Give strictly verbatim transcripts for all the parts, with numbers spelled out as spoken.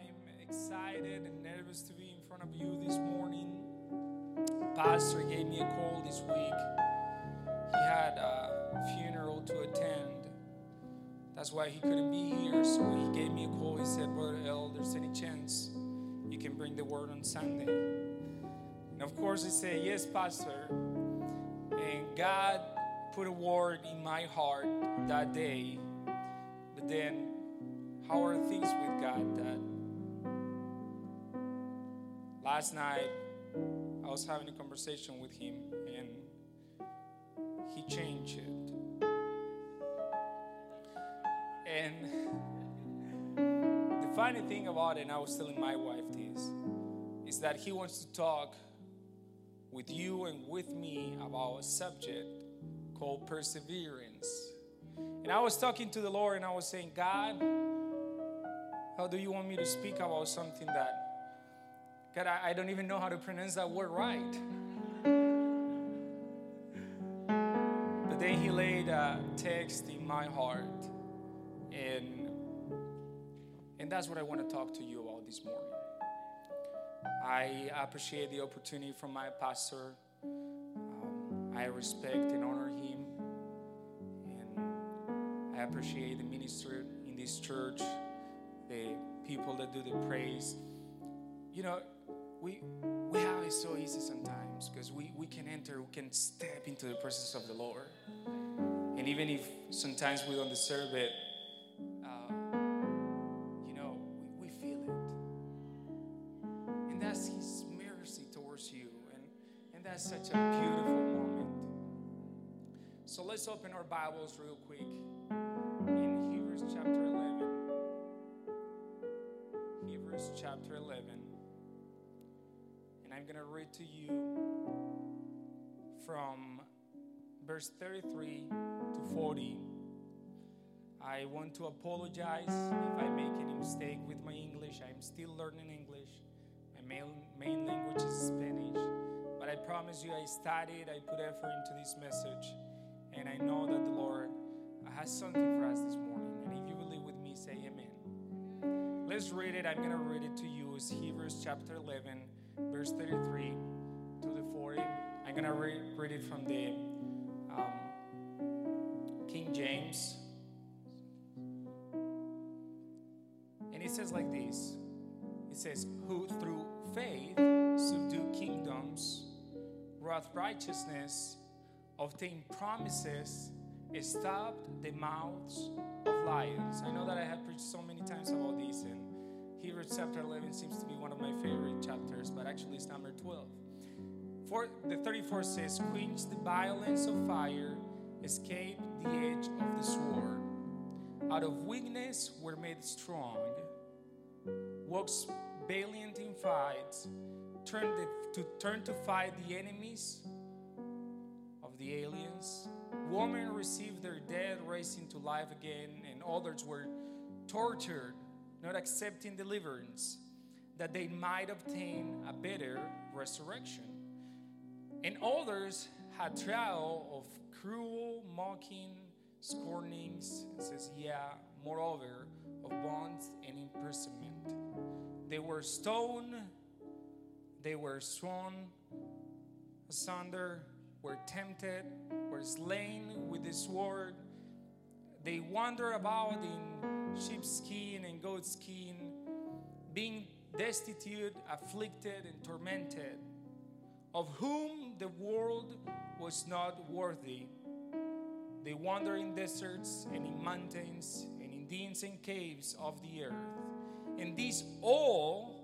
I'm excited and nervous to be in front of you this morning. Pastor gave me a call this week. He had a funeral to attend. That's why he couldn't be here. So he gave me a call. He said, Brother El, there's any chance you can bring the word on Sunday? And of course I said, yes, Pastor. And God put a word in my heart that day. But then, how are things with God that last night I was having a conversation with him and he changed it. And the funny thing about it, and I was telling my wife this, is that he wants to talk with you and with me about a subject called perseverance. And I was talking to the Lord and I was saying, God, how do you want me to speak about something that, God, I, I don't even know how to pronounce that word right. But then he laid a text in my heart, and, and that's what I want to talk to you about this morning. I appreciate the opportunity from my pastor. Um, I respect and honor him. And I appreciate the ministry in this church, the people that do the praise. You know, we we have it so easy sometimes because we, we can enter, we can step into the presence of the Lord. And even if sometimes we don't deserve it, uh, you know, we, we feel it. And that's His mercy towards you. And, and that's such a beautiful moment. So let's open our Bibles real quick in Hebrews chapter eleven. Hebrews chapter eleven. And I'm going to read to you from verse thirty-three to forty. I want to apologize if I make any mistake with my English. I'm still learning English. My main, main language is Spanish. But I promise you, I studied, I put effort into this message. And I know that the Lord has something for us this morning. And if you believe with me, say amen. Let's read it. I'm going to read it to you. It's Hebrews chapter eleven, verse thirty-three to the forty. I'm going to read, read it from the um, King James. And it says like this. It says, who through faith subdue kingdoms, wrought righteousness, obtained promises, stopped the mouths of lions. I know that I have preached so many times about this, and Hebrews chapter eleven seems to be one of my favorite chapters, but actually it's number twelve. For the thirty-fourth says, quench the violence of fire, escape the edge of the sword. Out of weakness were made strong, walks valiant in fights, turn the, to turn to fight the enemies of the aliens. Women received their dead raised into life again, and others were tortured, not accepting deliverance, that they might obtain a better resurrection. And others had trial of cruel, mocking, scornings, it says, yeah, moreover, of bonds and imprisonment. They were stoned, they were thrown asunder, were tempted, were slain with the sword. They wander about in sheepskin and goatskin, being destitute, afflicted, and tormented, of whom the world was not worthy. They wander in deserts and in mountains and in dens and caves of the earth. And these all,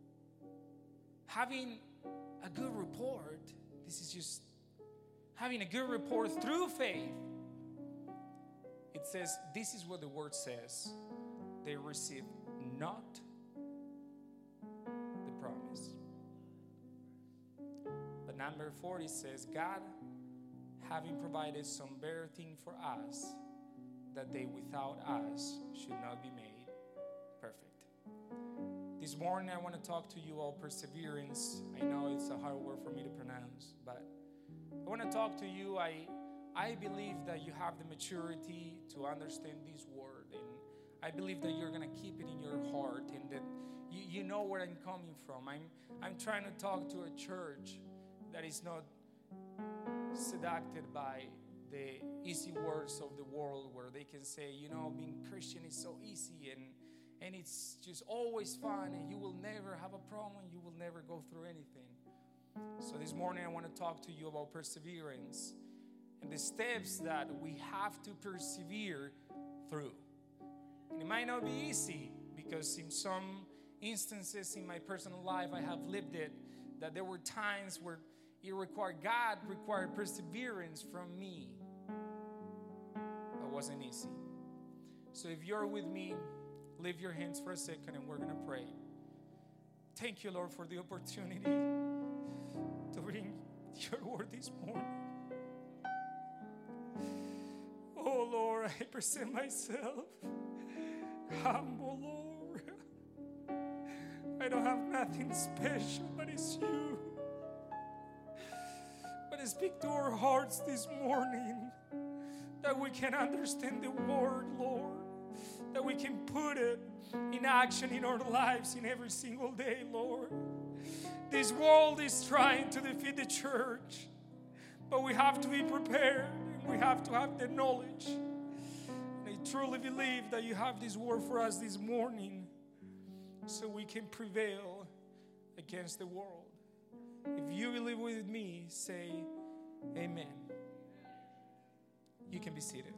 having a good report, this is just having a good report through faith. It says, this is what the word says. They received not the promise. But number forty says, God, having provided some better thing for us, that they without us should not be made perfect. This morning I want to talk to you about perseverance. I know it's a hard word for me to pronounce, but I want to talk to you. I I believe that you have the maturity to understand this word, and I believe that you're going to keep it in your heart, and that know where I'm coming from. I'm, I'm trying to talk to a church that is not seduced by the easy words of the world, where they can say, you know, being Christian is so easy and, and it's just always fun and you will never have a problem, you will never go through anything. So this morning I want to talk to you about perseverance and the steps that we have to persevere through. And it might not be easy, because in some instances in my personal life I have lived it, that there were times where it required, God required perseverance from me. That wasn't easy. So if you're with me, lift your hands for a second and we're going to pray. Thank you, Lord, for the opportunity to bring your word this morning. Oh, Lord, I present myself humble, Lord. I don't have nothing special, but it's you. But speak to our hearts this morning, that we can understand the word, Lord, that we can put it in action in our lives in every single day, Lord. This world is trying to defeat the church, but we have to be prepared and we have to have the knowledge. And I truly believe that you have this word for us this morning so we can prevail against the world. If you believe with me, say amen. You can be seated.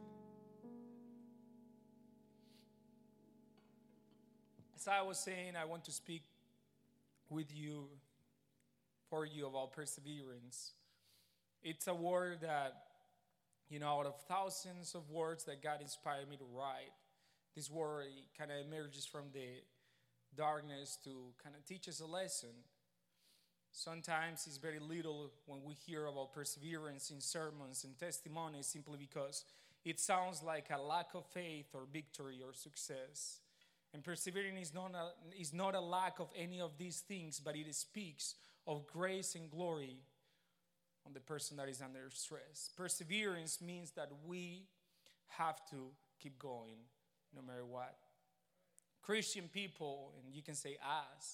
As I was saying, I want to speak with you, for you, about perseverance. It's a word that, you know, out of thousands of words that God inspired me to write, this word kind of emerges from the darkness to kind of teach us a lesson. Sometimes it's very little when we hear about perseverance in sermons and testimonies, simply because it sounds like a lack of faith or victory or success. And persevering is not a, is not a lack of any of these things, but it speaks of grace and glory on the person that is under stress. Perseverance means that we have to keep going no matter what. Christian people, and you can say us,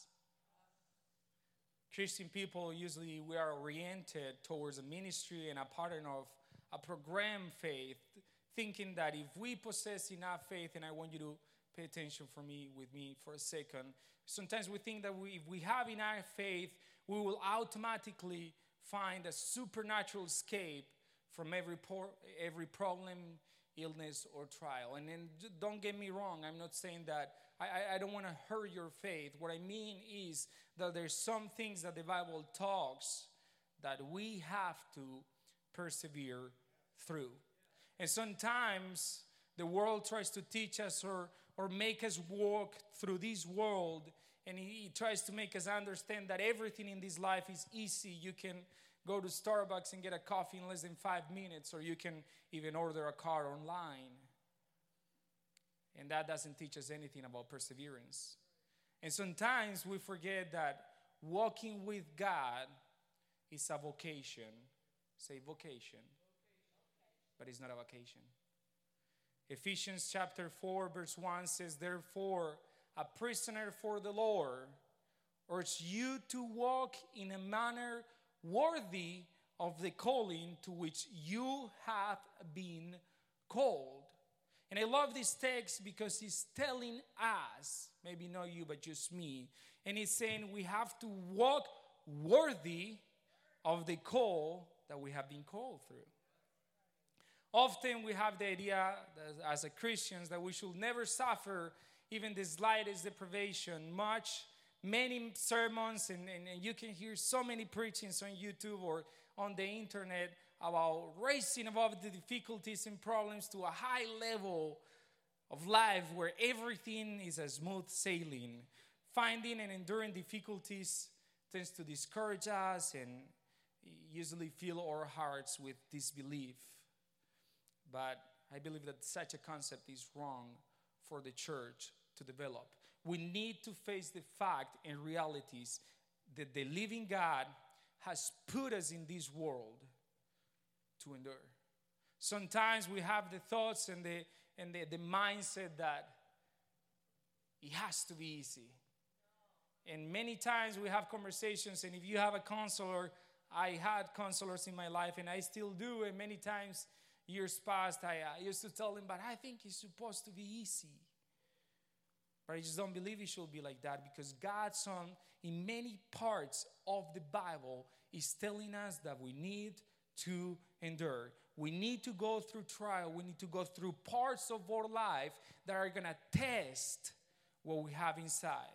Christian people, usually we are oriented towards a ministry and a pattern of a program faith, thinking that if we possess enough faith, and I want you to pay attention for me with me for a second. Sometimes we think that we, if we have enough faith, we will automatically find a supernatural escape from every por- every problem, illness, or trial. And then don't get me wrong, I'm not saying that I, I, I don't want to hurt your faith. What I mean is that there's some things that the Bible talks that we have to persevere through. And sometimes the world tries to teach us or, or make us walk through this world, and he, he tries to make us understand that everything in this life is easy. You can go to Starbucks and get a coffee in less than five minutes, or you can even order a car online. And that doesn't teach us anything about perseverance. And sometimes we forget that walking with God is a vocation. Say vocation. But it's not a vacation. Ephesians chapter four verse one says, therefore, a prisoner for the Lord, urge you to walk in a manner worthy of the calling to which you have been called. And I love this text because he's telling us, maybe not you, but just me, and he's saying we have to walk worthy of the call that we have been called through. Often we have the idea that as a Christians that we should never suffer even the slightest deprivation. Much, many sermons, and, and, and you can hear so many preachings on YouTube or on the internet about raising above the difficulties and problems to a high level of life where everything is a smooth sailing. Finding and enduring difficulties tends to discourage us and usually fill our hearts with disbelief. But I believe that such a concept is wrong for the church to develop. We need to face the fact and realities that the living God has put us in this world to endure. Sometimes we have the thoughts and the and the, the mindset that it has to be easy. And many times we have conversations, and if you have a counselor, I had counselors in my life, and I still do, and many times years past, I uh, used to tell him, but I think it's supposed to be easy. But I just don't believe it should be like that, because God's Son, in many parts of the Bible, is telling us that we need to endure. We need to go through trial. We need to go through parts of our life that are going to test what we have inside.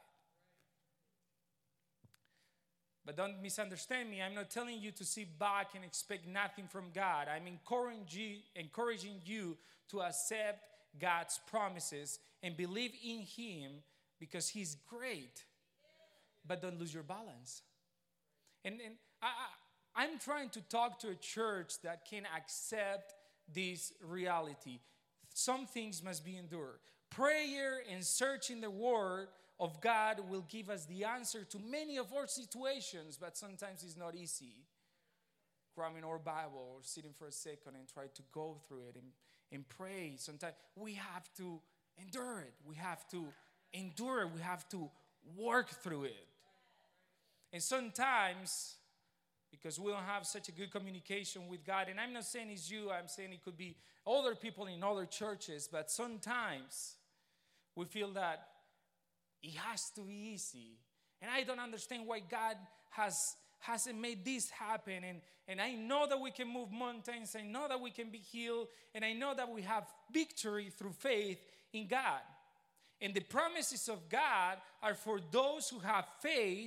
But don't misunderstand me. I'm not telling you to sit back and expect nothing from God. I'm encouraging you, encouraging you to accept God's promises and believe in Him, because He's great. But don't lose your balance. And, and I, I, I'm trying to talk to a church that can accept this reality. Some things must be endured. Prayer and searching the Word of God will give us the answer to many of our situations, but sometimes it's not easy. Grabbing our Bible or sitting for a second and try to go through it and, and pray. Sometimes we have to endure it. We have to endure it. We have to work through it. And sometimes, because we don't have such a good communication with God, and I'm not saying it's you, I'm saying it could be other people in other churches, but sometimes we feel that it has to be easy. And I don't understand why God has, hasn't made this happen. And, and I know that we can move mountains. I know that we can be healed. And I know that we have victory through faith in God. And the promises of God are for those who have faith.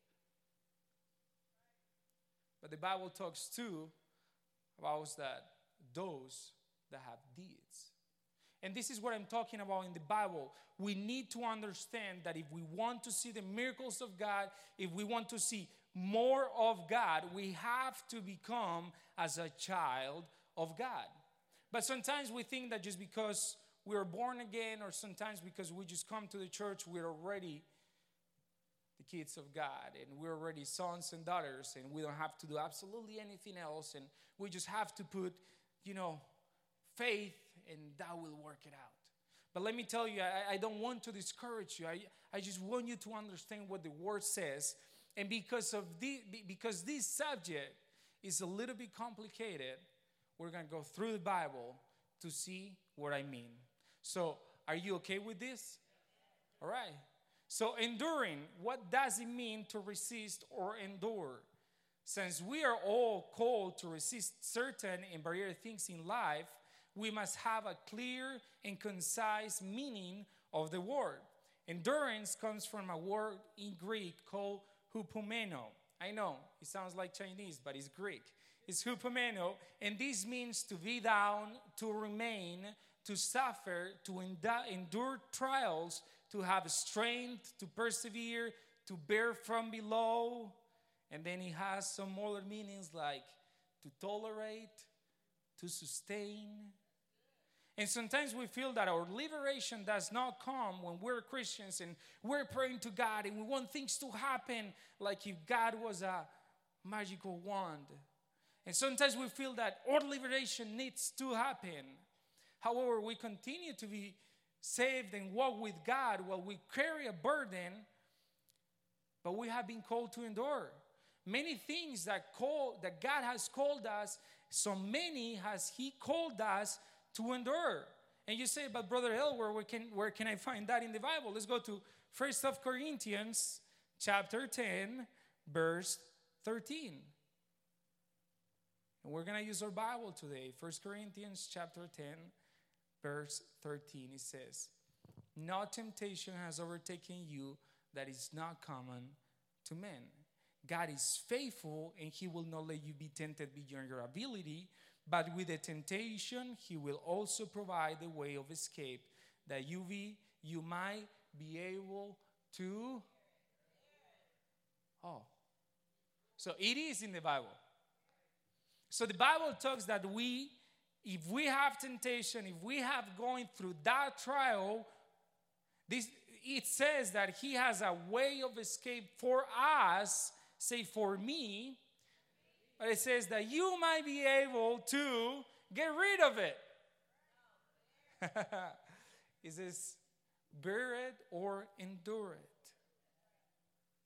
But the Bible talks too about that those that have deeds. And this is what I'm talking about in the Bible. We need to understand that if we want to see the miracles of God, if we want to see more of God, we have to become as a child of God. But sometimes we think that just because we are born again, or sometimes because we just come to the church, we're already the kids of God, and we're already sons and daughters, and we don't have to do absolutely anything else, and we just have to put, you know, faith, and that will work it out. But let me tell you, I, I don't want to discourage you. I, I just want you to understand what the Word says. And because of the, because this subject is a little bit complicated, we're going to go through the Bible to see what I mean. So, are you okay with this? All right. So, enduring, what does it mean to resist or endure? Since we are all called to resist certain and various things in life, we must have a clear and concise meaning of the word. Endurance comes from a word in Greek called hupomeno. I know, it sounds like Chinese, but it's Greek. It's hupomeno, and this means to be down, to remain, to suffer, to endu- endure trials, to have strength, to persevere, to bear from below. And then it has some other meanings like to tolerate, to sustain. And sometimes we feel that our liberation does not come when we're Christians and we're praying to God and we want things to happen like if God was a magical wand. And sometimes we feel that our liberation needs to happen. However, we continue to be saved and walk with God while we carry a burden, but we have been called to endure. Many things that, call, that God has called us, so many has He called us to endure. And you say, but Brother Elwer, where can, where can I find that in the Bible? Let's go to First Corinthians chapter ten, verse thirteen. And we're going to use our Bible today. First Corinthians chapter ten, verse thirteen. It says, no temptation has overtaken you that is not common to men. God is faithful, and He will not let you be tempted beyond your ability. But with the temptation, He will also provide the way of escape, that you be you might be able to. Oh, so it is in the Bible. So the Bible talks that we, if we have temptation, if we have going through that trial, this it says that He has a way of escape for us. Say for me. But it says that you might be able to get rid of it. It says, bear it or endure it.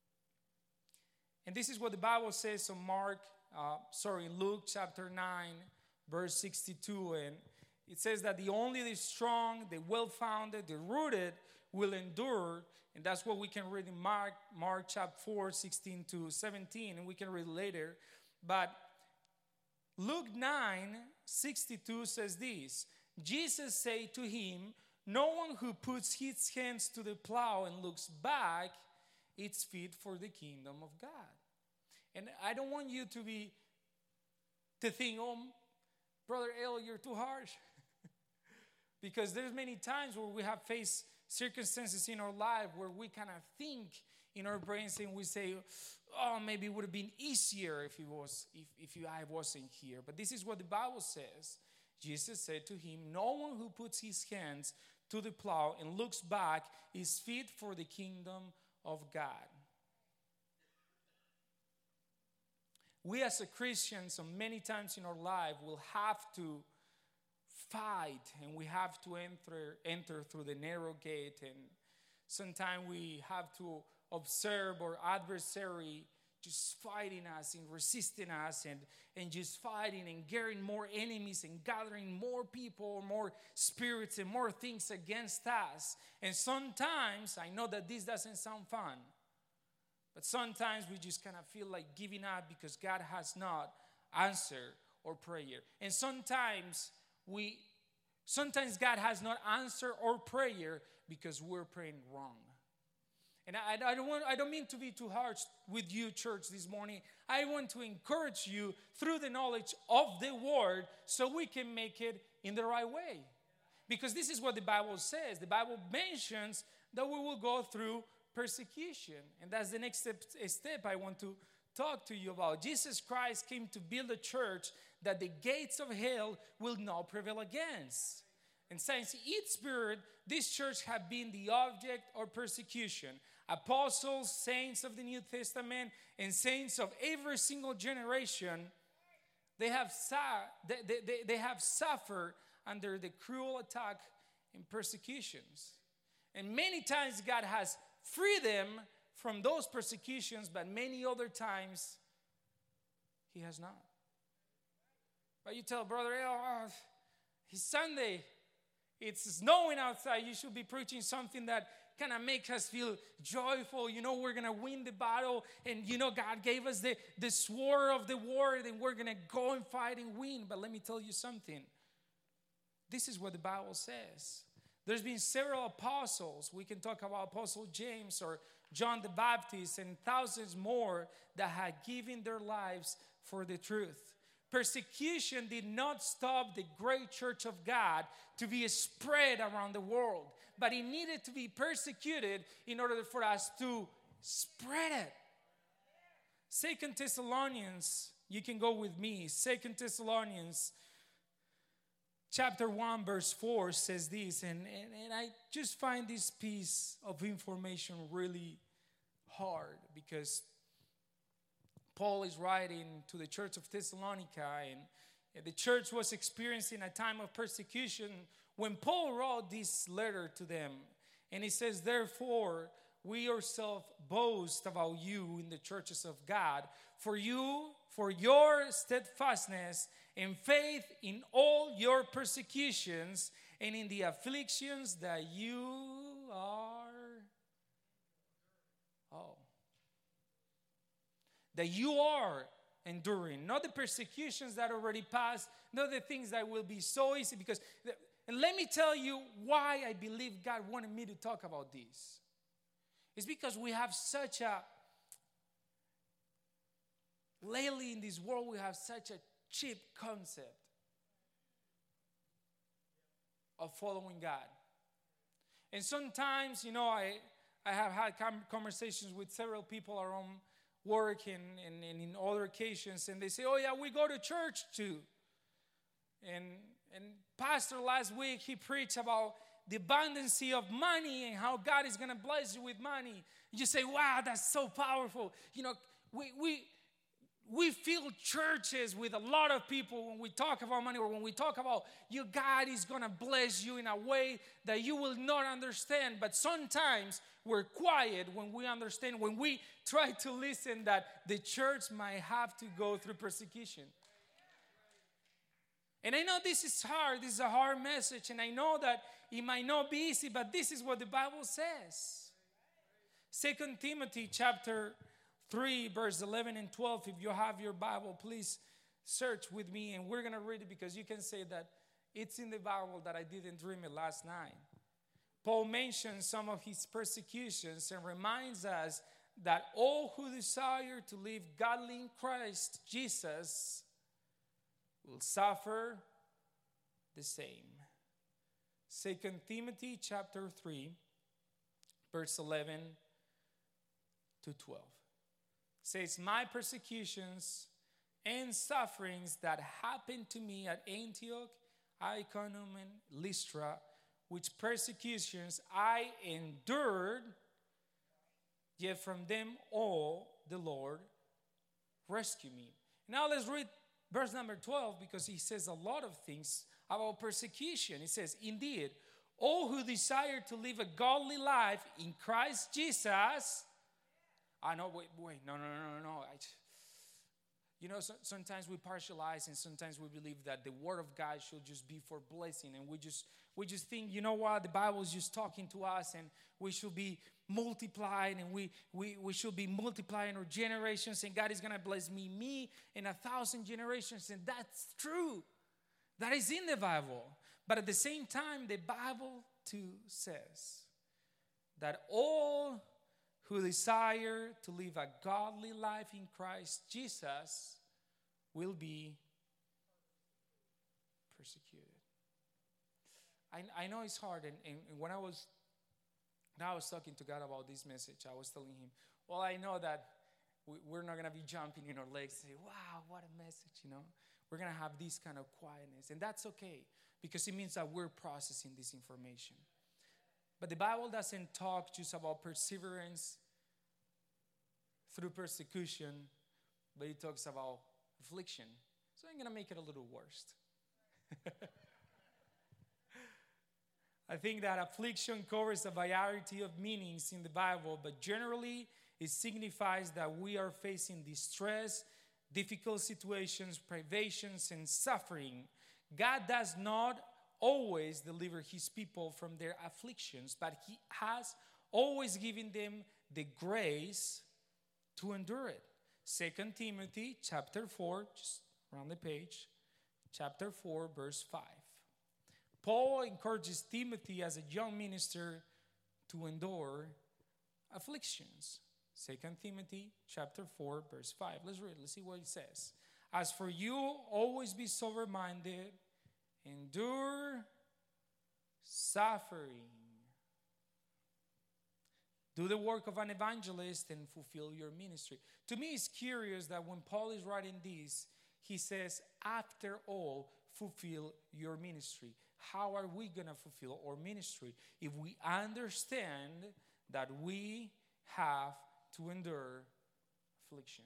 And this is what the Bible says on Mark, uh, sorry, Luke chapter nine, verse sixty-two. And it says that the only the strong, the well-founded, the rooted will endure. And that's what we can read in Mark, Mark chapter four, sixteen to seventeen. And we can read later. But Luke nine, sixty-two says this. Jesus said to him, no one who puts his hands to the plow and looks back is fit for the kingdom of God. And I don't want you to be, to think, oh, Brother El, you're too harsh. Because there's many times where we have faced circumstances in our life where we kind of think in our brains and we say, oh, maybe it would have been easier if it was if, if you, I wasn't here. But this is what the Bible says. Jesus said to him, no one who puts his hands to the plow and looks back is fit for the kingdom of God. We as a Christians, so many times in our life, will have to fight, and we have to enter enter through the narrow gate, and sometimes we have to observe our adversary just fighting us and resisting us and, and just fighting and getting more enemies and gathering more people, more spirits and more things against us. And sometimes, I know that this doesn't sound fun, but sometimes we just kind of feel like giving up because God has not answered our prayer. And sometimes we, sometimes God has not answered our prayer because we're praying wrong. And I, I, don't want, I don't mean to be too harsh with you, church, this morning. I want to encourage you through the knowledge of the Word so we can make it in the right way. Because this is what the Bible says. The Bible mentions that we will go through persecution. And that's the next step, step I want to talk to you about. Jesus Christ came to build a church that the gates of hell will not prevail against. And since its spirit, this church has been the object of persecution. Apostles, saints of the New Testament, and saints of every single generation, they have, su- they, they, they have suffered under the cruel attack and persecutions. And many times God has freed them from those persecutions, but many other times He has not. But you tell Brother El, oh, it's Sunday. It's snowing outside. You should be preaching something that kind of makes us feel joyful. You know, we're going to win the battle. And, you know, God gave us the, the sword of the word. And we're going to go and fight and win. But let me tell you something. This is what the Bible says. There's been several apostles. We can talk about Apostle James or John the Baptist and thousands more that had given their lives for the truth. Persecution did not stop the great church of God to be spread around the world, but it needed to be persecuted in order for us to spread it. Second Thessalonians, you can go with me. Second Thessalonians chapter one verse four says this, and, and, and I just find this piece of information really hard because Paul is writing to the church of Thessalonica, and the church was experiencing a time of persecution when Paul wrote this letter to them. And he says, therefore, we ourselves boast about you in the churches of God, for you, for your steadfastness and faith in all your persecutions and in the afflictions that you are, oh, that you are enduring, not the persecutions that already passed, not the things that will be so easy. Because, and let me tell you why I believe God wanted me to talk about this. It's because we have such a, lately in this world, we have such a cheap concept of following God. And sometimes, you know, I, I have had conversations with several people around work and, and, and in other occasions, and they say, oh yeah, we go to church too. And and pastor last week, he preached about the abundance of money and how God is going to bless you with money. You say, wow, that's so powerful. You know, we we we fill churches with a lot of people when we talk about money, or when we talk about your God is going to bless you in a way that you will not understand. But sometimes we're quiet when we understand, when we try to listen, that the church might have to go through persecution. And I know this is hard. This is a hard message. And I know that it might not be easy, but this is what the Bible says. Second Timothy chapter three, verse eleven and twelve. If you have your Bible, please search with me. And we're going to read it because you can say that it's in the Bible that I didn't dream it last night. Paul mentions some of his persecutions and reminds us that all who desire to live godly in Christ Jesus will suffer the same. Second Timothy chapter three, verse eleven to twelve. Says, my persecutions and sufferings that happened to me at Antioch, Iconium, and Lystra, which persecutions I endured, yet from them all the Lord rescued me. Now let's read verse number twelve, because he says a lot of things about persecution. He says, indeed, all who desire to live a godly life in Christ Jesus. I know, wait, wait, no, no, no, no, no. I, you know, so, sometimes we partialize, and sometimes we believe that the word of God should just be for blessing, and we just we just think, you know what, the Bible is just talking to us, and we should be multiplying, and we we we should be multiplying our generations, and God is gonna bless me, me, and a thousand generations, and that's true. That is in the Bible, but at the same time, the Bible too says that all who desire to live a godly life in Christ Jesus will be persecuted. I, I know it's hard, and, and, and when I was when I was talking to God about this message, I was telling him, well, I know that we, we're not going to be jumping in our legs and say, wow, what a message, you know. We're going to have this kind of quietness, and that's okay, because it means that we're processing this information. But the Bible doesn't talk just about perseverance through persecution, but it talks about affliction. So I'm going to make it a little worse. I think that affliction covers a variety of meanings in the Bible, but generally it signifies that we are facing distress, difficult situations, privations, and suffering. God does not always deliver his people from their afflictions, but he has always given them the grace to endure it. Second Timothy chapter four, just around the page, chapter four, verse five. Paul encourages Timothy as a young minister to endure afflictions. Second Timothy chapter four, verse five. Let's read. Let's see what it says. As for you, always be sober-minded, endure suffering. Do the work of an evangelist and fulfill your ministry. To me, it's curious that when Paul is writing this, he says, after all, fulfill your ministry. How are we going to fulfill our ministry if we understand that we have to endure affliction?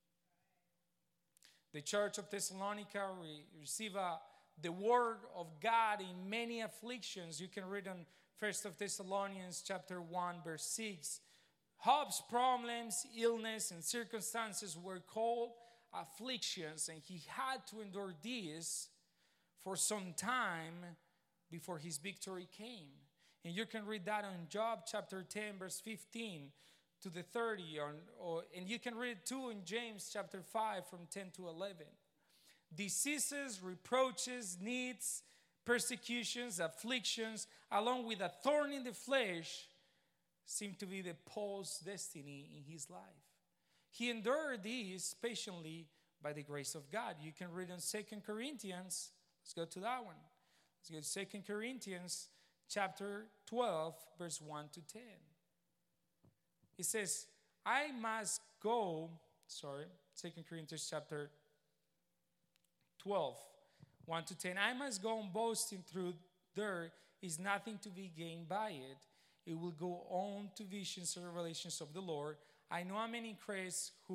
The church of Thessalonica received uh, the word of God in many afflictions. You can read on First of Thessalonians chapter one, verse six. Job's problems, illness, and circumstances were called afflictions, and he had to endure this for some time before his victory came. And you can read that on Job chapter ten, verse fifteen to the thirty, or, or, and you can read it too in James chapter five from ten to eleven. Diseases, reproaches, needs, persecutions, afflictions, along with a thorn in the flesh, seem to be the Paul's destiny in his life. He endured these patiently by the grace of God. You can read in Second Corinthians. Let's go to that one. Let's go to Second Corinthians chapter twelve, verse one to ten. It says, I must go, sorry, Second Corinthians chapter twelve, one to ten. I must go on boasting through there is nothing to be gained by it. It will go on to visions and revelations of the Lord. I know a man in Christ who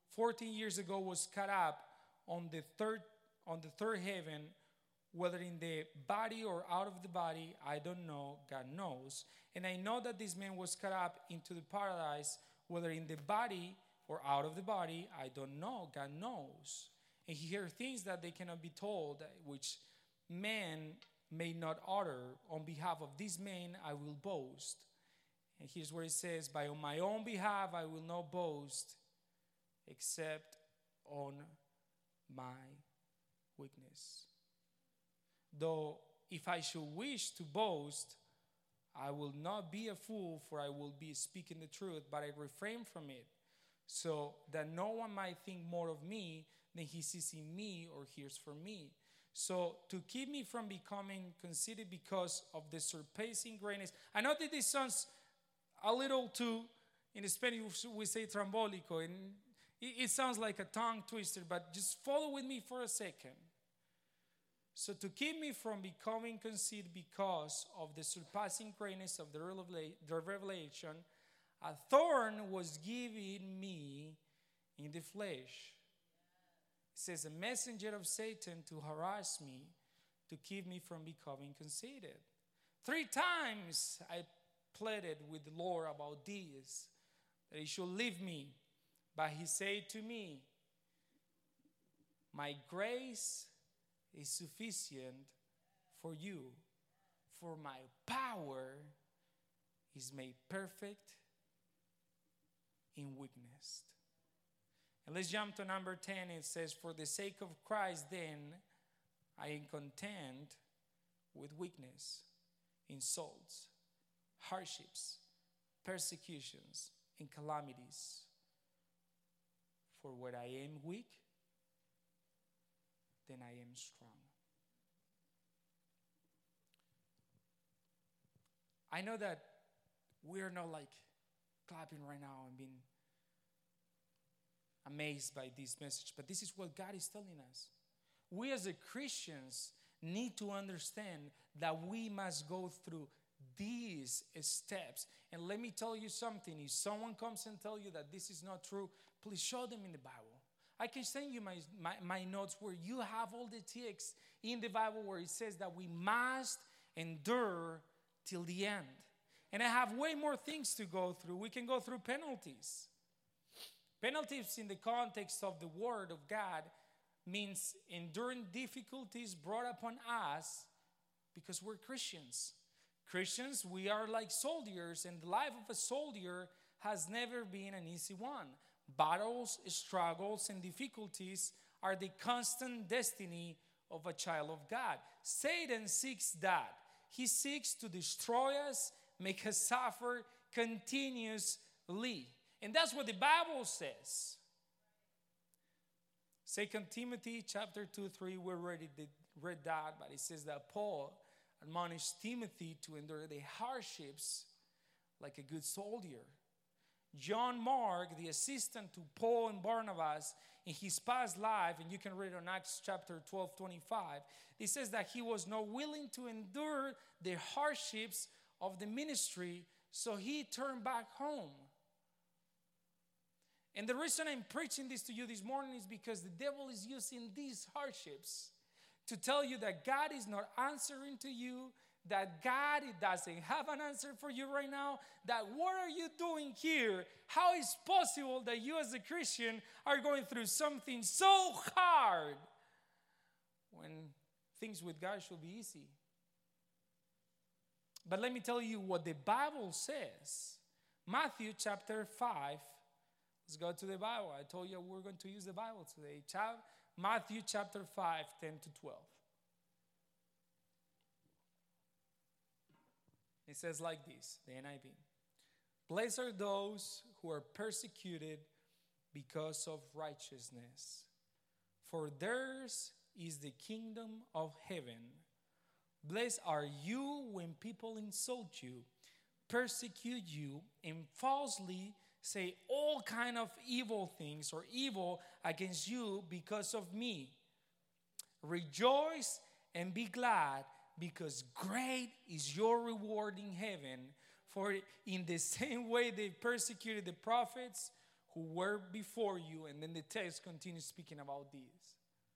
fourteen years ago was caught up on the third on the third heaven, whether in the body or out of the body, I don't know, God knows. And I know that this man was caught up into the paradise, whether in the body or out of the body, I don't know, God knows. And he heard things that they cannot be told, which man may not utter. On behalf of this man, I will boast. And here's where it says, by on my own behalf, I will not boast, except on my weakness. Though if I should wish to boast, I will not be a fool, for I will be speaking the truth, but I refrain from it, so that no one might think more of me than he sees in me or hears from me. So to keep me from becoming conceited because of the surpassing greatness. I know that this sounds a little too, in Spanish we say trambólico, and it, it sounds like a tongue twister, but just follow with me for a second. So to keep me from becoming conceited because of the surpassing greatness of the revelation, a thorn was given me in the flesh. It says, a messenger of Satan to harass me, to keep me from becoming conceited. Three times I pleaded with the Lord about this, that he should leave me. But he said to me, my grace is sufficient for you, for my power is made perfect in weakness. And let's jump to number ten. It says, for the sake of Christ, then, I am content with weakness, insults, hardships, persecutions, and calamities. For when I am weak, then I am strong. I know that we are not like clapping right now and being amazed by this message, but this is what God is telling us. We as a Christians need to understand that we must go through these steps. And let me tell you something. If someone comes and tells you that this is not true, please show them in the Bible. I can send you my, my, my notes where you have all the texts in the Bible where it says that we must endure till the end. And I have way more things to go through. We can go through penalties. Penalties in the context of the Word of God means enduring difficulties brought upon us because we're Christians. Christians, we are like soldiers, and the life of a soldier has never been an easy one. Battles, struggles, and difficulties are the constant destiny of a child of God. Satan seeks that. He seeks to destroy us, make us suffer continuously. And that's what the Bible says. Second Timothy chapter two, three, we already did, read that, but it says that Paul admonished Timothy to endure the hardships like a good soldier. John Mark, the assistant to Paul and Barnabas in his past life, and you can read on Acts chapter twelve, twenty-five, it says that he was not willing to endure the hardships of the ministry, so he turned back home. And the reason I'm preaching this to you this morning is because the devil is using these hardships to tell you that God is not answering to you, that God doesn't have an answer for you right now, that what are you doing here? How is it possible that you as a Christian are going through something so hard when things with God should be easy? But let me tell you what the Bible says. Matthew chapter five. Let's go to the Bible. I told you we're going to use the Bible today. Matthew chapter five, ten to twelve. It says like this, the N I V. Blessed are those who are persecuted because of righteousness, for theirs is the kingdom of heaven. Blessed are you when people insult you, persecute you, and falsely say all kind of evil things or evil against you because of me. Rejoice and be glad, because great is your reward in heaven. For in the same way they persecuted the prophets who were before you. And then the text continues speaking about this.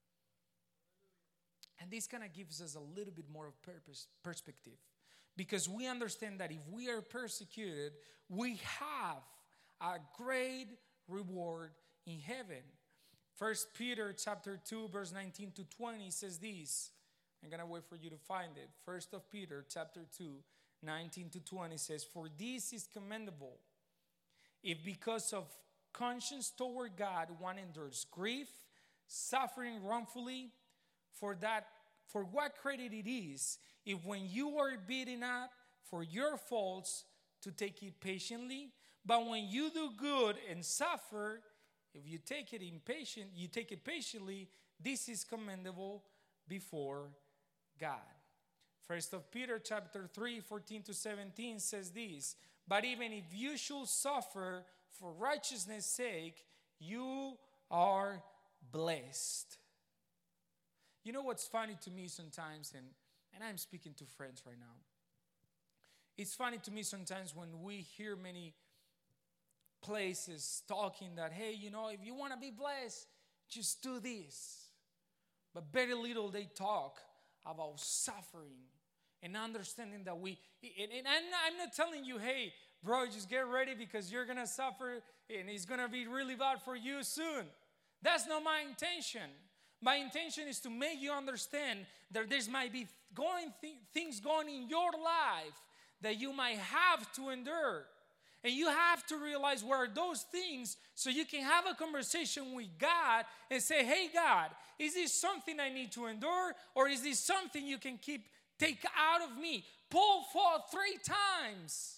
And this kind of gives us a little bit more of purpose, perspective. Because we understand that if we are persecuted, we have a great reward in heaven. First Peter chapter two, verse nineteen to twenty says this. I'm going to wait for you to find it. First of Peter chapter two, nineteen to twenty says, "For this is commendable, if because of conscience toward God one endures grief, suffering wrongfully, for that for what credit it is, if when you are beaten up for your faults, to take it patiently. But when you do good and suffer, if you take it impatient, you take it patiently, this is commendable before God." First of Peter chapter three, fourteen to seventeen says this, "But even if you should suffer for righteousness' sake, you are blessed." You know what's funny to me sometimes, and, and I'm speaking to friends right now. It's funny to me sometimes when we hear many places talking that, hey, you know, if you want to be blessed, just do this. But very little they talk about suffering and understanding that we, and, and I'm, not, I'm not telling you, hey, bro, just get ready because you're going to suffer and it's going to be really bad for you soon. That's not my intention. My intention is to make you understand that there might be going th- things going in your life that you might have to endure. And you have to realize what are those things so you can have a conversation with God and say, hey, God, is this something I need to endure, or is this something you can keep, take out of me? Paul fought three times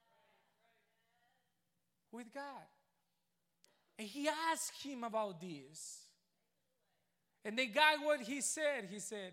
with God. And he asked him about this. And the guy, what he said, he said,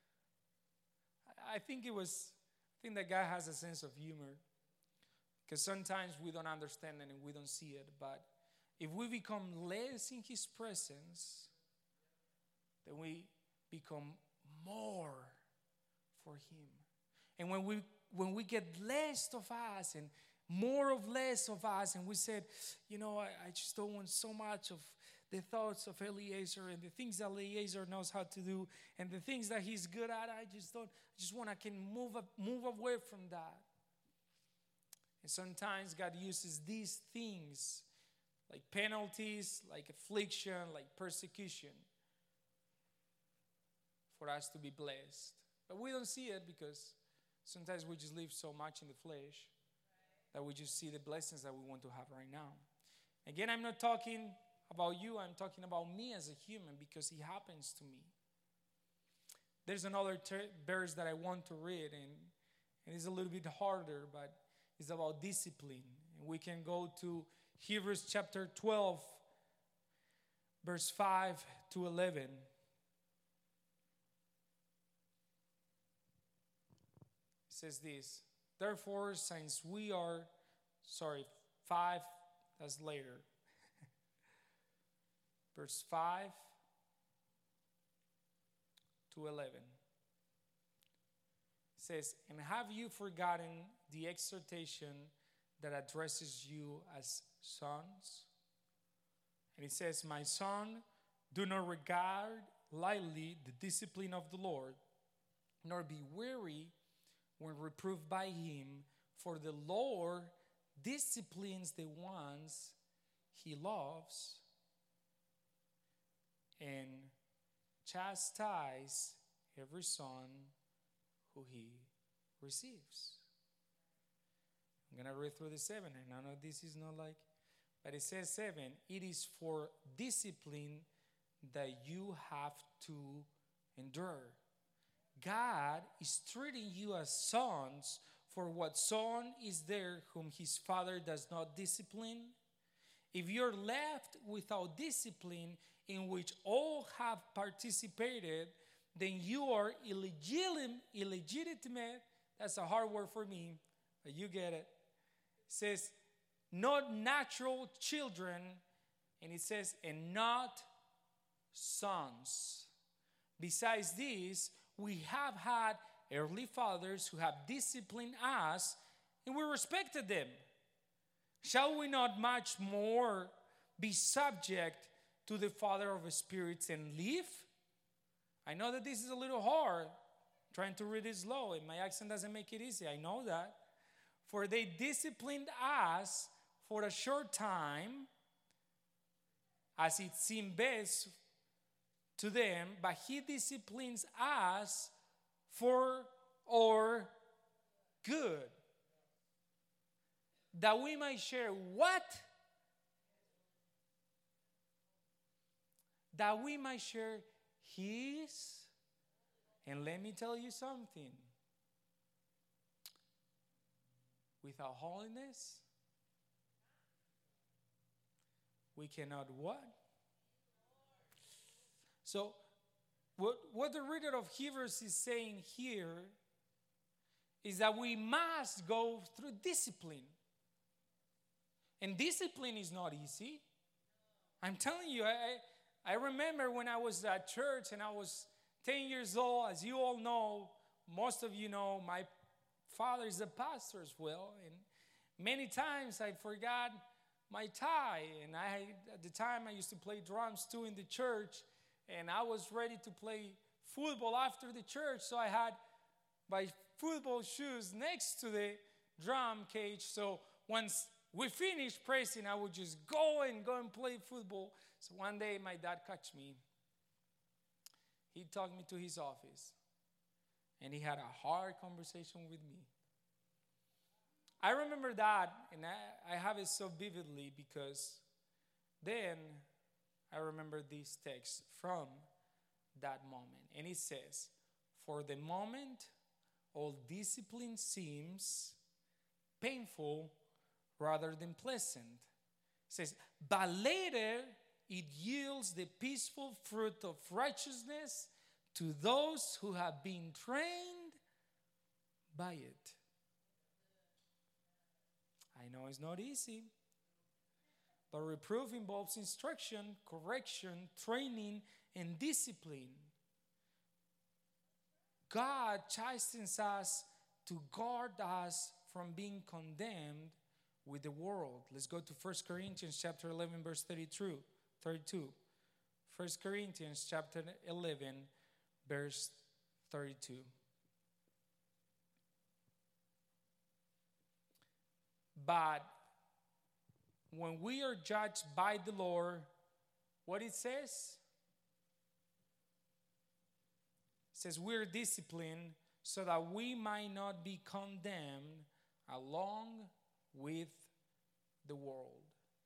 I think it was, I think that guy has a sense of humor. Because sometimes we don't understand it and we don't see it. But if we become less in his presence, then we become more for him. And when we when we get less of us and more of less of us, and we said, you know, I, I just don't want so much of the thoughts of Eliezer and the things that Eliezer knows how to do and the things that he's good at, I just don't, I just want to can move up, move away from that. And sometimes God uses these things like penalties, like affliction, like persecution for us to be blessed. But we don't see it because sometimes we just live so much in the flesh that we just see the blessings that we want to have right now. Again, I'm not talking about you, I'm talking about me as a human because it happens to me. There's another ter- verse that I want to read, and, and it's a little bit harder, but it's about discipline. And we can go to Hebrews chapter twelve, verse five to eleven. It says this, therefore, since we are, sorry, five, that's later. Verse five to eleven. It says, and have you forgotten the exhortation that addresses you as sons? And it says, my son, do not regard lightly the discipline of the Lord, nor be weary when reproved by him, for the Lord disciplines the ones he loves and chastise every son who he receives. I'm going to read through the seven, and I know this is not like, but it says seven, it is for discipline that you have to endure. God is treating you as sons, for what son is there whom his father does not discipline? If you're left without discipline, in which all have participated, then you are illegitimate, illegitimate, that's a hard word for me, but you get it. It says, not natural children, and it says, and not sons. Besides this, we have had earthly fathers who have disciplined us, and we respected them. Shall we not much more be subject to the Father of spirits and live? I know that this is a little hard, trying to read it slow, and my accent doesn't make it easy. I know that. For they disciplined us for a short time, as it seemed best to them, but he disciplines us for our good, that we might share what? That we might share his. And let me tell you something. Without holiness, we cannot what? So, what, what the reader of Hebrews is saying here is that we must go through discipline. And discipline is not easy. I'm telling you, I, I remember when I was at church and I was ten years old, as you all know, most of you know, my father is a pastor as well. And many times I forgot my tie. And I, at the time, I used to play drums too in the church. And I was ready to play football after the church. So I had my football shoes next to the drum cage. So once we finished praising, I would just go and go and play football. So one day my dad caught me. He took me to his office. And he had a hard conversation with me. I remember that, and I, I have it so vividly because then I remember this text from that moment. And it says, for the moment, all discipline seems painful rather than pleasant. It says, but later it yields the peaceful fruit of righteousness to those who have been trained by it. I know it's not easy, but reproof involves instruction, correction, training, and discipline. God chastens us to guard us from being condemned with the world. Let's go to First Corinthians chapter eleven, verse thirty-two. First Corinthians chapter eleven, verse thirty-two. But when we are judged by the Lord, what it says? It says we're disciplined so that we might not be condemned along with the world.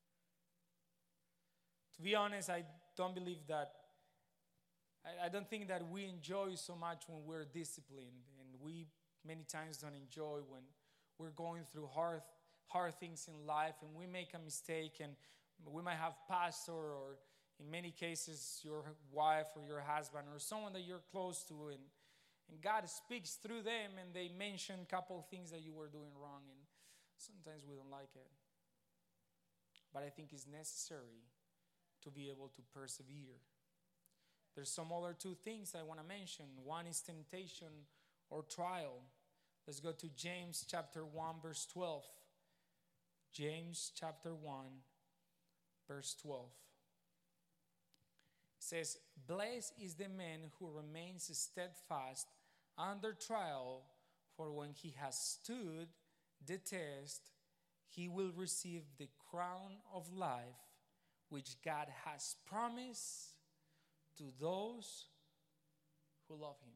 To be honest, I don't believe that, I, I don't think that we enjoy so much when we're disciplined. And we many times don't enjoy when we're going through hard hard things in life and we make a mistake and we might have pastor or in many cases your wife or your husband or someone that you're close to and, and God speaks through them and they mention a couple of things that you were doing wrong and sometimes we don't like it. But I think it's necessary to be able to persevere. There's some other two things I want to mention. One is temptation or trial. Let's go to James chapter one, verse twelve. James chapter one, verse twelve. It says, blessed is the man who remains steadfast under trial, for when he has stood the test, he will receive the crown of life, which God has promised to those who love him.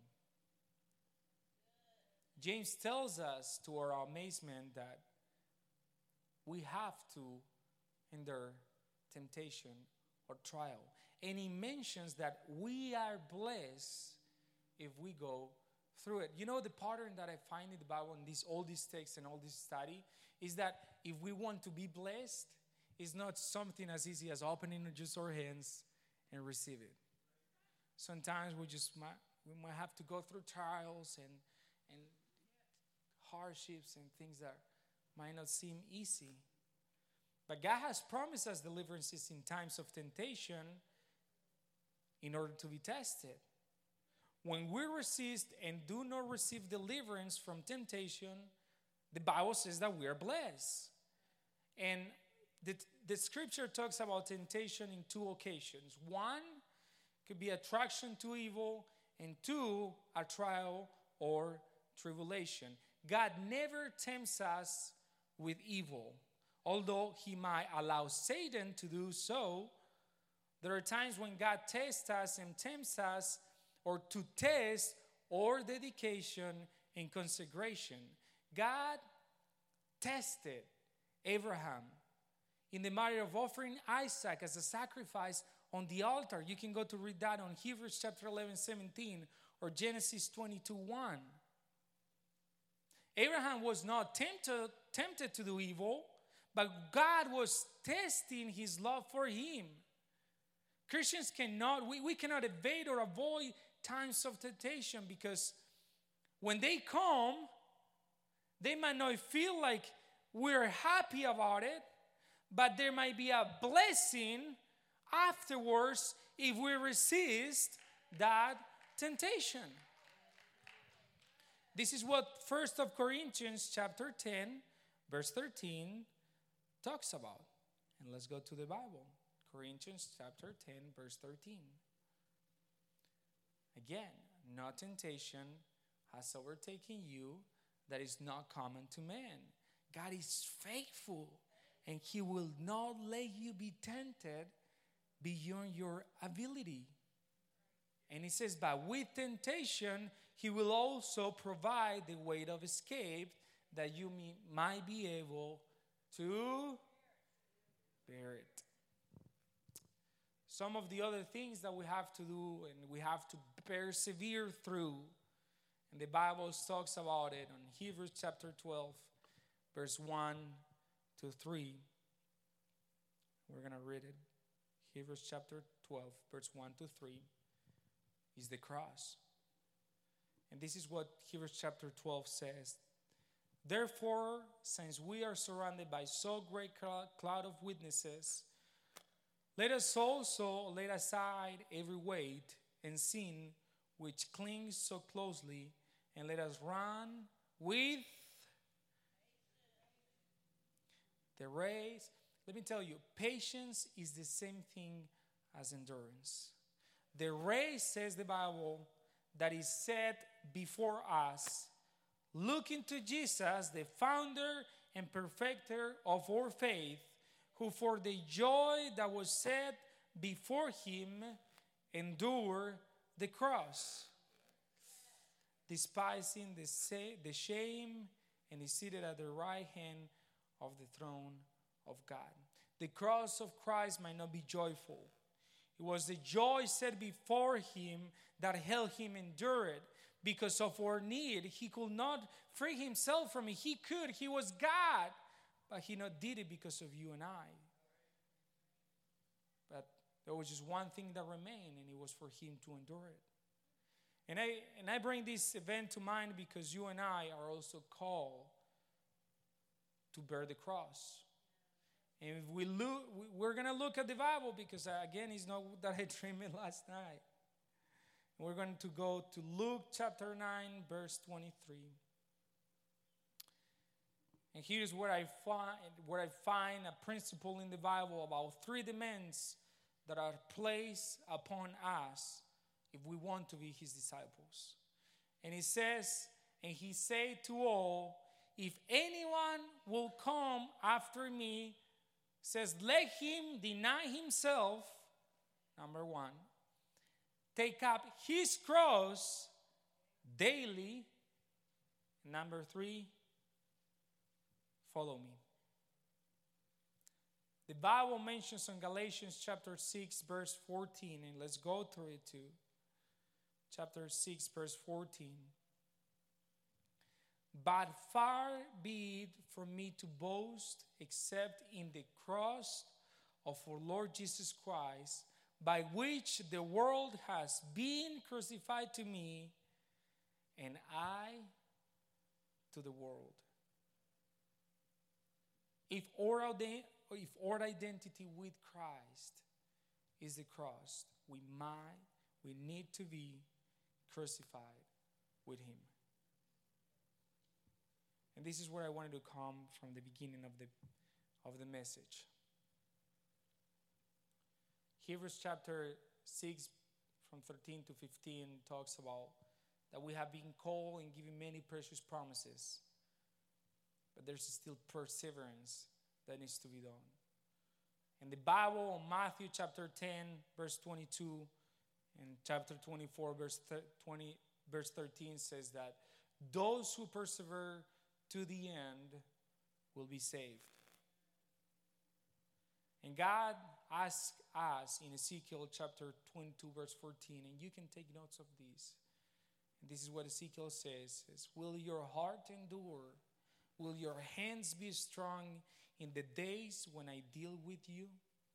James tells us, to our amazement, that we have to endure temptation or trial. And he mentions that we are blessed if we go through it. You know, the pattern that I find in the Bible, in these, all these texts and all this study, is that if we want to be blessed, it's not something as easy as opening just our hands and receive it. Sometimes we just might, we might have to go through trials and, and hardships and things that might not seem easy. But God has promised us deliverances in times of temptation in order to be tested. When we resist and do not receive deliverance from temptation, the Bible says that we are blessed. And the, the scripture talks about temptation in two occasions. One could be attraction to evil, and two, a trial or tribulation. God never tempts us with evil. Although he might allow Satan to do so, there are times when God tests us and tempts us, or to test our dedication and consecration. God tested Abraham in the matter of offering Isaac as a sacrifice on the altar. You can go to read that on Hebrews chapter eleven, seventeen, or Genesis twenty-two, one. Abraham was not tempted, tempted to do evil, but God was testing his love for him. Christians cannot, we, we cannot evade or avoid times of temptation, because when they come, they might not feel like we're happy about it, but there might be a blessing afterwards if we resist that temptation. This is what First of Corinthians chapter ten, verse thirteen talks about. And let's go to the Bible. Corinthians chapter ten, verse thirteen. Again, no temptation has overtaken you that is not common to man. God is faithful, and he will not let you be tempted beyond your ability. And he says, but with temptation, he will also provide the way of escape that you may, might be able to bear it. Some of the other things that we have to do and we have to persevere through, and the Bible talks about it on Hebrews chapter twelve, verse one to three. We're going to read it. Hebrews chapter twelve, verse one to three is the cross. And this is what Hebrews chapter twelve says. Therefore, since we are surrounded by so great cloud of witnesses, let us also lay aside every weight and sin which clings so closely, and let us run with the race. Let me tell you, patience is the same thing as endurance. The race, says the Bible, that is set before us, looking to Jesus, the founder and perfecter of our faith, who for the joy that was set before him endured the cross, despising the, sa- the shame, and is seated at the right hand of the throne of God. The cross of Christ might not be joyful. It was the joy set before him that helped him endure it. Because of our need, he could not free himself from it. He could. He was God. But he not did it because of you and I. But there was just one thing that remained, and it was for him to endure it. And I, and I bring this event to mind because you and I are also called to bear the cross. And if we look, we're going to look at the Bible, because again, it's not that I dreamed it last night. We're going to go to Luke chapter nine, verse twenty-three. And here's where I find where I find a principle in the Bible about three demands that are placed upon us if we want to be his disciples. And it says, and he said to all, if anyone will come after me, says, let him deny himself, number one, take up his cross daily, number three, follow me. The Bible mentions in Galatians chapter six, verse fourteen, and let's go through it too. Chapter six, verse fourteen. But far be it from me to boast except in the cross of our Lord Jesus Christ, by which the world has been crucified to me, and I to the world. If our, if our identity with Christ is the cross, we might, we need to be crucified with him. And this is where I wanted to come from the beginning of the, of the message. Hebrews chapter six from thirteen to fifteen talks about that we have been called and given many precious promises. But there's still perseverance that needs to be done. In the Bible, Matthew chapter ten, verse twenty-two, and chapter twenty-four, verse twenty, verse thirteen says that those who persevere to the end will be saved. And God asked us in Ezekiel chapter twenty-two, verse fourteen, and you can take notes of these. And this is what Ezekiel says, is, will your heart endure? Will your hands be strong in the days when I deal with you?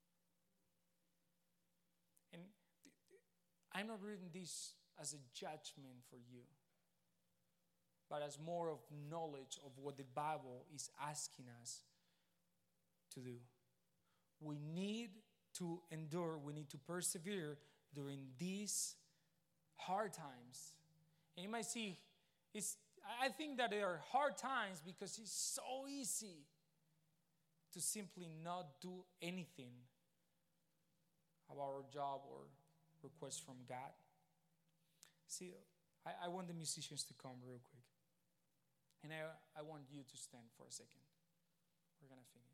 And I'm not reading this as a judgment for you, but as more of knowledge of what the Bible is asking us to do. We need to endure, we need to persevere during these hard times. And you might see, it's, I think that there are hard times because it's so easy to simply not do anything about our job or request from God. See, I, I want the musicians to come real quick. And I, I want you to stand for a second. We're going to finish.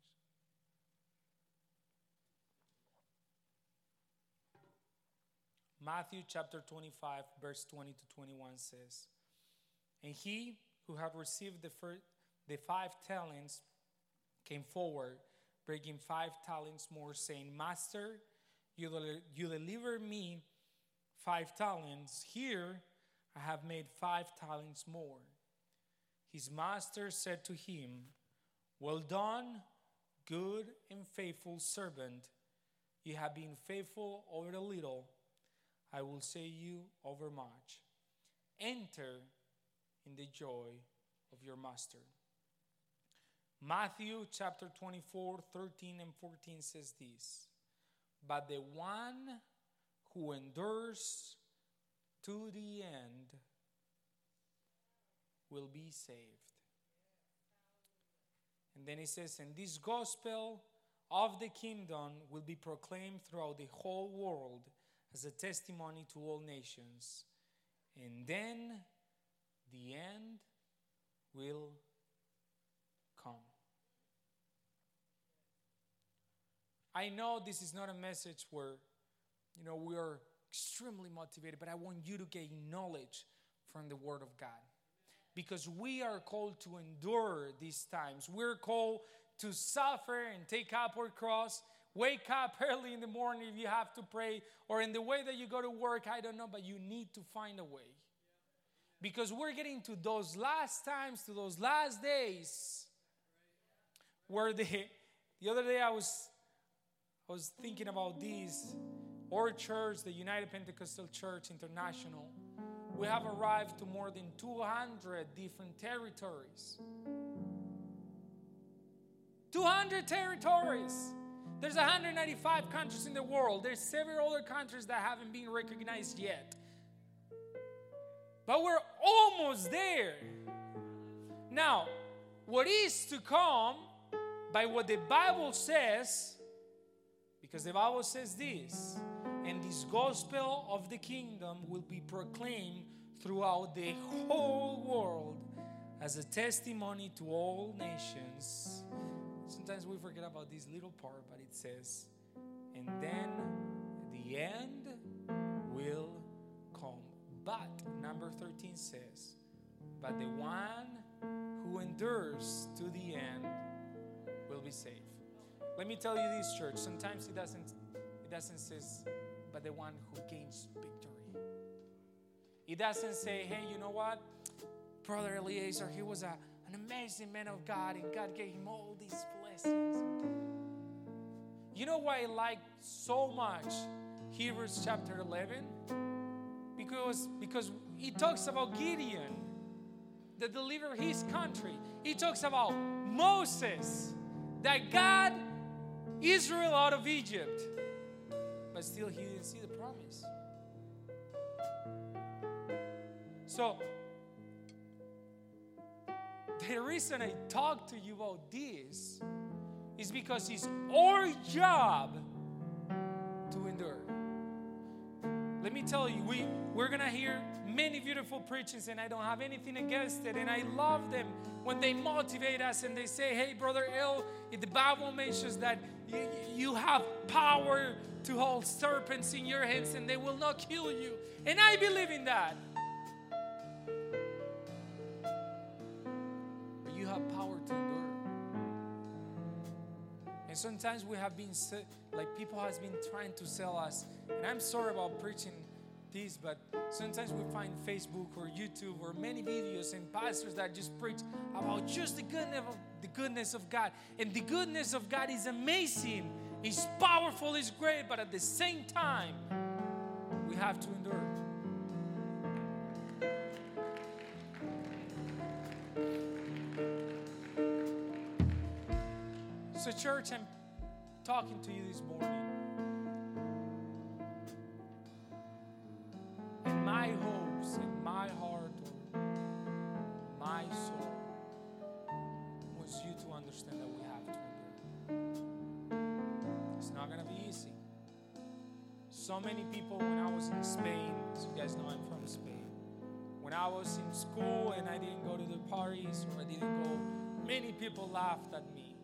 Matthew chapter twenty-five, verse twenty to twenty-one says, and he who had received the, first, the five talents came forward, bringing five talents more, saying, Master, you, del- you delivered me five talents. Here I have made five talents more. His master said to him, well done, good and faithful servant. You have been faithful over a little. I will say you over much. Enter in the joy of your master. Matthew chapter twenty-four, thirteen and fourteen says this. But the one who endures to the end will be saved. And then it says, and this gospel of the kingdom will be proclaimed throughout the whole world as a testimony to all nations. And then the end will come. I know this is not a message where, you know, we are extremely motivated, but I want you to gain knowledge from the Word of God. Because we are called to endure these times. We're called to suffer and take up our cross. Wake up early in the morning if you have to pray. Or in the way that you go to work, I don't know, but you need to find a way. Because we're getting to those last times, to those last days. Where the, the other day I was, I was thinking about this. Our church, the United Pentecostal Church International, we have arrived to more than two hundred different territories. two hundred territories. There's one hundred ninety-five countries in the world. There's several other countries that haven't been recognized yet. But we're almost there. Now, what is to come, by what the Bible says, because the Bible says this, and this gospel of the kingdom will be proclaimed throughout the whole world as a testimony to all nations. Sometimes we forget about this little part, but it says, and then the end will come. But, number thirteen says, but the one who endures to the end will be saved. Let me tell you this, church, sometimes it doesn't, it doesn't say, but the one who gains victory. It doesn't say, hey, you know what? Brother Eliezer, he was a, an amazing man of God, and God gave him all these blessings. You know why I like so much Hebrews chapter eleven? Because, because it talks about Gideon that delivered his country. It talks about Moses that got Israel out of Egypt. But still he didn't see the promise. So, the reason I talk to you about this is because it's our job to endure. Let me tell you, we, we're going to hear many beautiful preachings, and I don't have anything against it. And I love them when they motivate us and they say, hey, Brother El, the Bible mentions that you, you have power to hold serpents in your hands and they will not kill you. And I believe in that. But you have power to endure. And sometimes we have been, like people has been trying to sell us. And I'm sorry about preaching this, but sometimes we find Facebook or YouTube or many videos and pastors that just preach about just the goodness of, the goodness of God. And the goodness of God is amazing. It's powerful, it's great, but at the same time, we have to endure. So church, I'm talking to you this morning. And my hopes and my heart or my soul wants you to understand that we have to endure. It's not going to be easy. So many people, when I was in Spain, as you guys know I'm from Spain, when I was in school and I didn't go to the parties or I didn't go, many people laughed at me.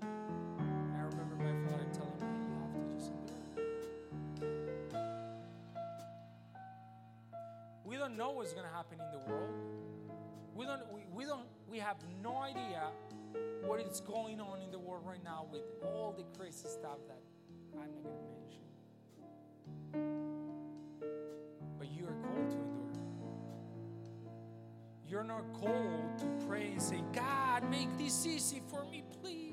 We don't know what's going to happen in the world. We don't, we, we don't, we have no idea what is going on in the world right now with all the crazy stuff that I'm not going to mention. But you are called to endure. You're not called to pray and say, God, make this easy for me, please.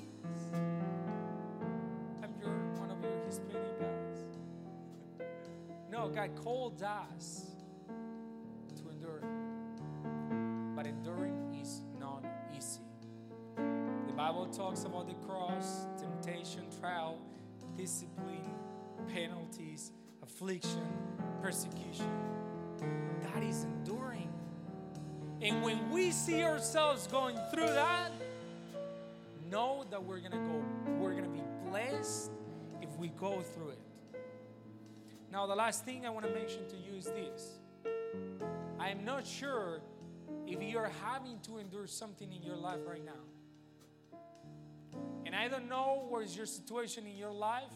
I'm your, one of your Hispanic guys. No, God called us. But enduring is not easy. The Bible talks about the cross, temptation, trial, discipline, penalties, affliction, persecution. That is enduring. And when we see ourselves going through that, know that we're gonna go, we're gonna be blessed if we go through it. Now, the last thing I want to mention to you is this. I am not sure if you're having to endure something in your life right now. And I don't know what is your situation in your life.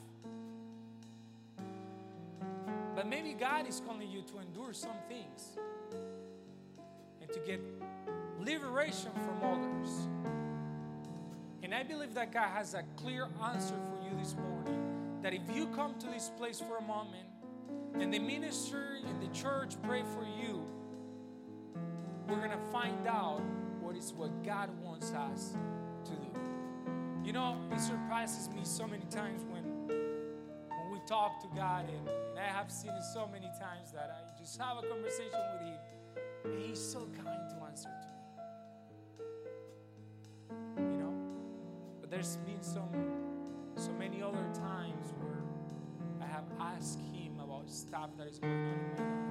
But maybe God is calling you to endure some things. And to get liberation from others. And I believe that God has a clear answer for you this morning. That if you come to this place for a moment, and the minister in the church pray for you, we're going to find out what is what God wants us to do. You know, it surprises me so many times when, when we talk to God, and, and I have seen it so many times that I just have a conversation with Him, and He's so kind to answer to me. You know? But there's been some, so many other times where I have asked Him about stuff that is going on in my life.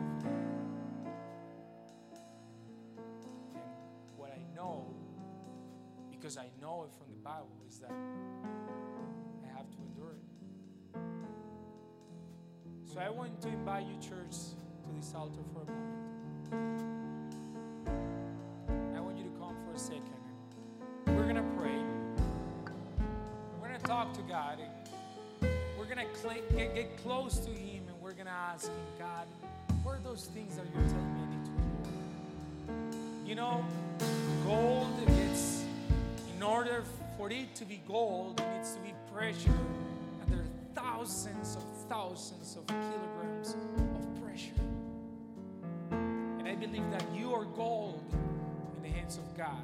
Because I know it from the Bible, is that I have to endure it. So I want to invite you, church, to this altar for a moment. I want you to come for a second. We're going to pray. We're going to talk to God. And we're going to get, get close to Him, and we're going to ask Him, God, what are those things that you're telling me I need to endure? You know, gold gets... In order for it to be gold, it needs to be pressure. And there are thousands of thousands of kilograms of pressure. And I believe that you are gold in the hands of God.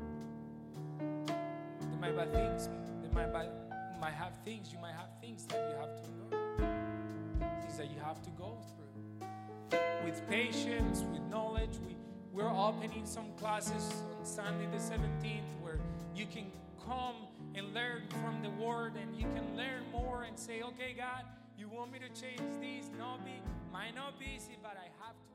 There might be things, there might, be, might have things, you might have things that you have to endure. Things that you have to go through. With patience, with knowledge, we, we're opening some classes on Sunday the seventeenth where you can come and learn from the Word, and you can learn more and say, okay, God, you want me to change this? No, be, might not be easy, but I have to.